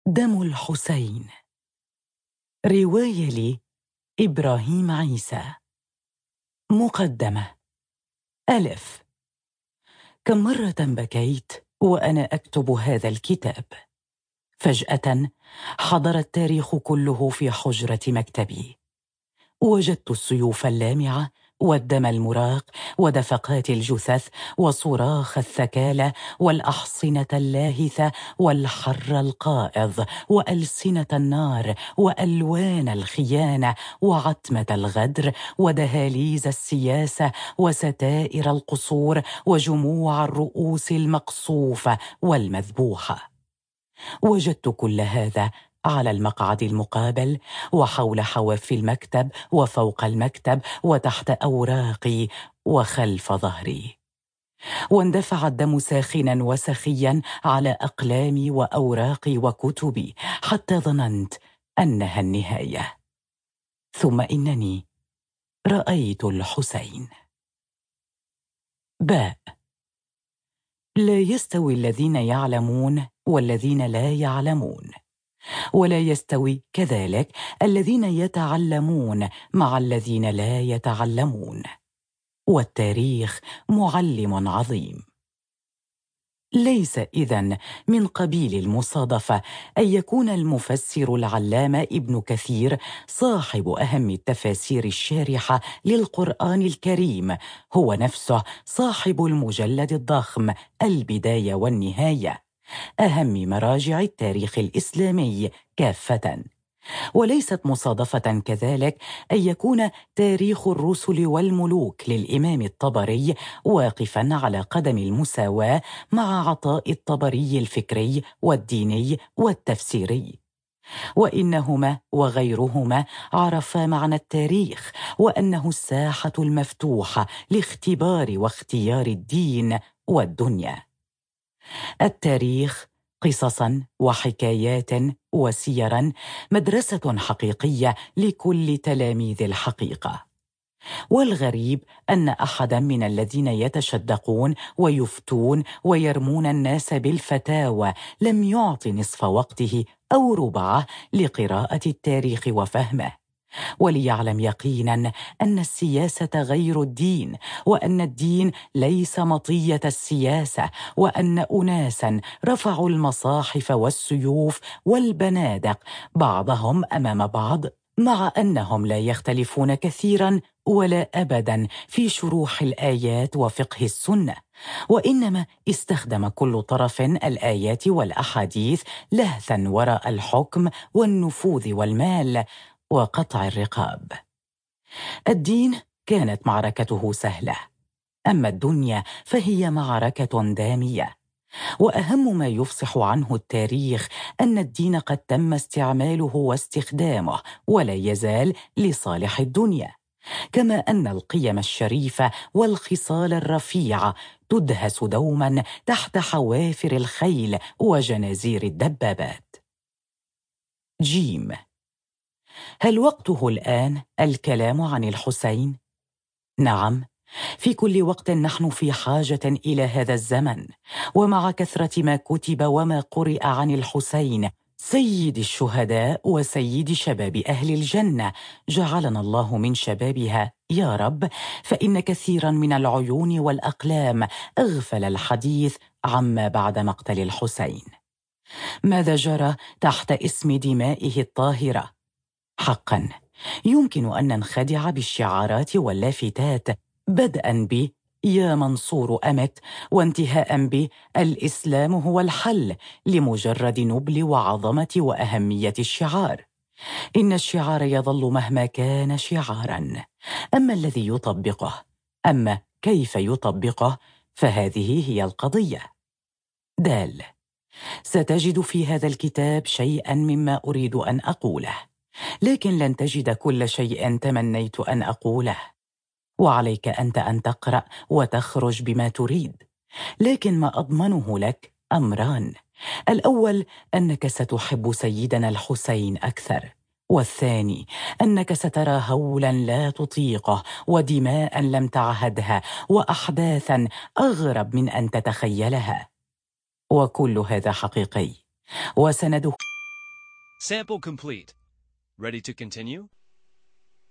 دم الحسين. رواية لإبراهيم عيسى. مقدمة. ألف. كم مرة بكيت وأنا أكتب هذا الكتاب. فجأة حضر التاريخ كله في حجرة مكتبي. وجدت السيوف اللامعة والدم المراق ودفقات الجثث وصراخ الثكالى والأحصنة اللاهثة والحر القائض وألسنة النار وألوان الخيانة وعتمة الغدر ودهاليز السياسة وستائر القصور وجموع الرؤوس المقصوفة والمذبوحة. وجدت كل هذا على المقعد المقابل وحول حواف المكتب وفوق المكتب وتحت أوراقي وخلف ظهري. واندفع الدم ساخنا وسخيا على أقلامي وأوراقي وكتبي حتى ظننت أنها النهاية. ثم إنني رأيت الحسين. باء. لا يستوي الذين يعلمون والذين لا يعلمون، ولا يستوي كذلك الذين يتعلمون مع الذين لا يتعلمون، والتاريخ معلم عظيم. ليس إذن من قبيل المصادفة أن يكون المفسر العلامة ابن كثير صاحب أهم التفاسير الشارحة للقرآن الكريم هو نفسه صاحب المجلد الضخم البداية والنهاية، أهم مراجع التاريخ الإسلامي كافة. وليست مصادفة كذلك أن يكون تاريخ الرسل والملوك للإمام الطبري واقفا على قدم المساواة مع عطاء الطبري الفكري والديني والتفسيري، وإنهما وغيرهما عرفا معنى التاريخ وأنه الساحة المفتوحة لاختبار واختيار الدين والدنيا. التاريخ قصصا وحكايات وسيرا، مدرسة حقيقية لكل تلاميذ الحقيقة. والغريب أن أحدا من الذين يتشدقون ويفتون ويرمون الناس بالفتاوى لم يعط نصف وقته أو ربعه لقراءة التاريخ وفهمه، وليعلم يقينا أن السياسة غير الدين، وأن الدين ليس مطية السياسة، وأن أناسا رفعوا المصاحف والسيوف والبنادق بعضهم أمام بعض، مع أنهم لا يختلفون كثيرا ولا أبدا في شروح الآيات وفقه السنة، وإنما استخدم كل طرف الآيات والأحاديث لهثا وراء الحكم والنفوذ والمال وقطع الرقاب. الدين كانت معركته سهلة، أما الدنيا فهي معركة دامية. وأهم ما يفصح عنه التاريخ أن الدين قد تم استعماله واستخدامه ولا يزال لصالح الدنيا، كما أن القيم الشريفة والخصال الرفيعة تدهس دوما تحت حوافر الخيل وجنازير الدبابات. جيم. هل وقته الآن الكلام عن الحسين؟ نعم، في كل وقت نحن في حاجة إلى هذا الزمن، ومع كثرة ما كتب وما قرئ عن الحسين سيد الشهداء وسيد شباب أهل الجنة، جعلنا الله من شبابها يا رب، فإن كثيرا من العيون والأقلام أغفل الحديث عما بعد مقتل الحسين. ماذا جرى تحت اسم دمائه الطاهرة؟ حقا يمكن أن ننخدع بالشعارات واللافتات، بدءا ب يا منصور أمت، وانتهاء ب الإسلام هو الحل، لمجرد نبل وعظمة وأهمية الشعار. إن الشعار يظل مهما كان شعارا، أما الذي يطبقه، أما كيف يطبقه، فهذه هي القضية. دال. ستجد في هذا الكتاب شيئا مما أريد أن أقوله، لكن لن تجد كل شيء تمنيت أن أقوله، وعليك أنت أن تقرأ وتخرج بما تريد. لكن ما أضمنه لك أمران: الأول أنك ستحب سيدنا الحسين أكثر، والثاني أنك سترى هولا لا تطيقه ودماء لم تعهدها وأحداثا أغرب من أن تتخيلها، وكل هذا حقيقي وسنده Sample complete. Ready to continue?